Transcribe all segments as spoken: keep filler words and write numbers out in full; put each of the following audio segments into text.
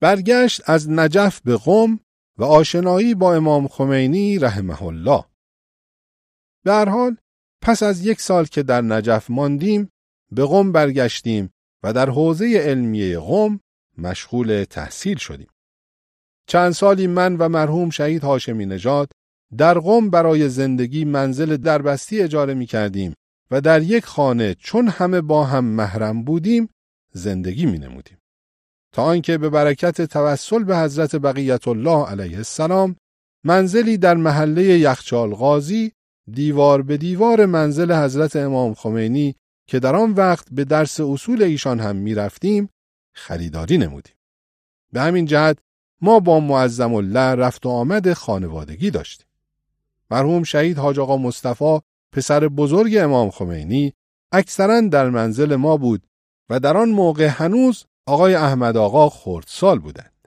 برگشت از نجف به قم و آشنایی با امام خمینی رحمه الله. به هر حال پس از یک سال که در نجف ماندیم به قم برگشتیم و در حوزه علمیه قم مشغول تحصیل شدیم. چند سالی من و مرحوم شهید هاشمی نژاد در قم برای زندگی منزل دربستی اجاره می کردیم و در یک خانه چون همه با هم محرم بودیم زندگی می نمودیم. تا آنکه به برکت توسل به حضرت بقیت الله علیه السلام منزلی در محله یخچال قاضی دیوار به دیوار منزل حضرت امام خمینی که در آن وقت به درس اصول ایشان هم می رفتیم خریداری نمودیم. به همین جهت ما با معظم الله رفت و آمد خانوادگی داشتیم. مرحوم شهید حاج آقا مصطفی پسر بزرگ امام خمینی اکثراً در منزل ما بود و در آن موقع هنوز آقای احمد آقا خردسال بودند.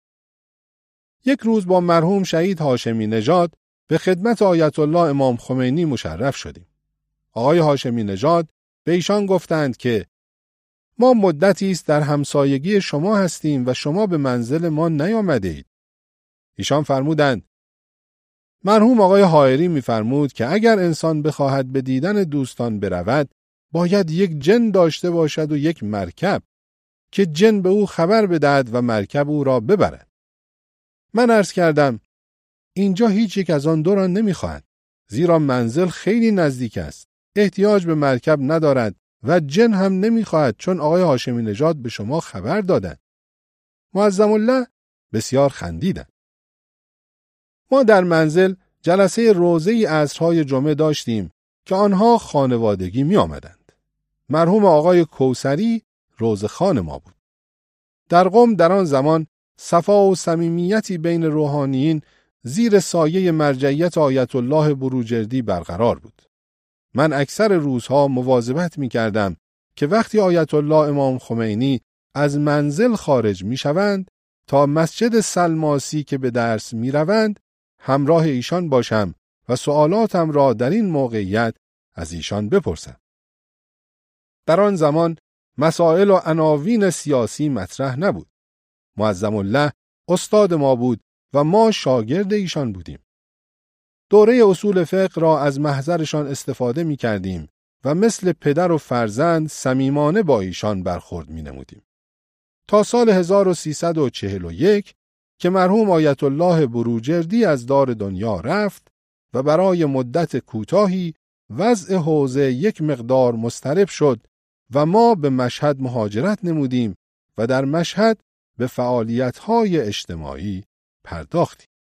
یک روز با مرحوم شهید هاشمی نژاد به خدمت آیت الله امام خمینی مشرف شدیم. آقای هاشمی نژاد به ایشان گفتند که ما مدتی است در همسایگی شما هستیم و شما به منزل ما نیامده اید. ایشان فرمودند مرحوم آقای حائری می‌فرمود که اگر انسان بخواهد به دیدن دوستان برود باید یک جن داشته باشد و یک مرکب که جن به او خبر بدهد و مرکب او را ببرد. من عرض کردم اینجا هیچ یک از آن دو را نمی‌خواهد، زیرا منزل خیلی نزدیک است، احتیاج به مرکب ندارد و جن هم نمی‌خواهد چون آقای هاشمی نژاد به شما خبر دادند. معظم الله بسیار خندیدند. ما در منزل جلسه روزه‌ای عصرهای جمعه داشتیم که آنها خانوادگی می آمدند. مرحوم آقای کوثری روزخوان ما بود. در قم در آن زمان صفا و صمیمیتی بین روحانیین زیر سایه مرجعیت آیت الله بروجردی برقرار بود. من اکثر روزها مواظبت می کردم که وقتی آیت الله امام خمینی از منزل خارج می شوند تا مسجد سلماسی که به درس می روند همراه ایشان باشم و سوالاتم را در این موقعیت از ایشان بپرسم. در آن زمان مسائل و عناوین سیاسی مطرح نبود. معظم الله استاد ما بود و ما شاگرد ایشان بودیم. دوره اصول فقه را از محضرشان استفاده می کردیم و مثل پدر و فرزند صمیمانه با ایشان برخورد می نمودیم. تا سال هزار و سیصد و چهل و یک که مرحوم آیت الله بروجردی از دار دنیا رفت و برای مدت کوتاهی وضع حوزه یک مقدار مضطرب شد و ما به مشهد مهاجرت نمودیم و در مشهد به فعالیت‌های اجتماعی پرداختیم.